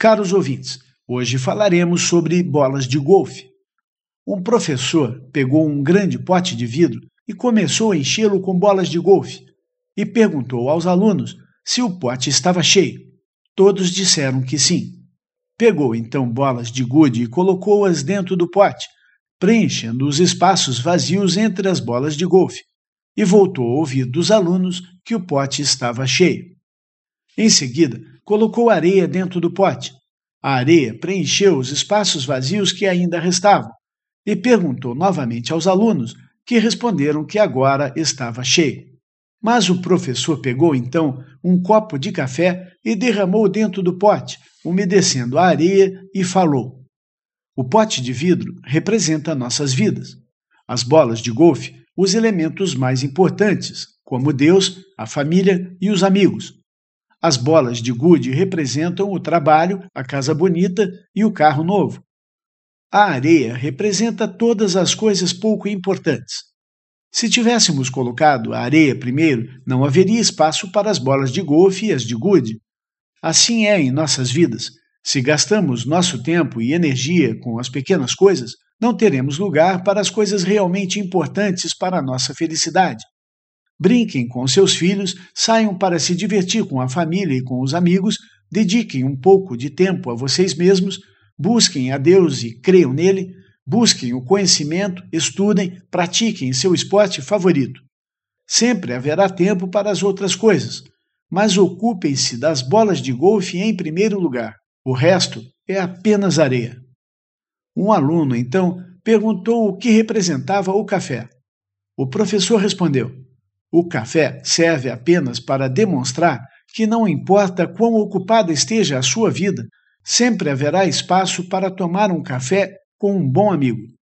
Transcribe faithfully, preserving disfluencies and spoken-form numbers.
Caros ouvintes, hoje falaremos sobre bolas de golfe. Um professor pegou um grande pote de vidro e começou a enchê-lo com bolas de golfe e perguntou aos alunos se o pote estava cheio. Todos disseram que sim. Pegou então bolas de gude e colocou-as dentro do pote, preenchendo os espaços vazios entre as bolas de golfe, e voltou a ouvir dos alunos que o pote estava cheio. Em seguida, colocou areia dentro do pote. A areia preencheu os espaços vazios que ainda restavam e perguntou novamente aos alunos, que responderam que agora estava cheio. Mas o professor pegou então um copo de café e derramou dentro do pote, umedecendo a areia, e falou: o pote de vidro representa nossas vidas. As bolas de golfe, os elementos mais importantes, como Deus, a família e os amigos. As bolas de gude representam o trabalho, a casa bonita e o carro novo. A areia representa todas as coisas pouco importantes. Se tivéssemos colocado a areia primeiro, não haveria espaço para as bolas de golfe e as de gude. Assim é em nossas vidas. Se gastamos nosso tempo e energia com as pequenas coisas, não teremos lugar para as coisas realmente importantes para a nossa felicidade. Brinquem com seus filhos, saiam para se divertir com a família e com os amigos, dediquem um pouco de tempo a vocês mesmos, busquem a Deus e creiam nele, busquem o conhecimento, estudem, pratiquem seu esporte favorito. Sempre haverá tempo para as outras coisas, mas ocupem-se das bolas de golfe em primeiro lugar. O resto é apenas areia. Um aluno, então, perguntou o que representava o café. O professor respondeu: o café serve apenas para demonstrar que não importa quão ocupada esteja a sua vida, sempre haverá espaço para tomar um café com um bom amigo.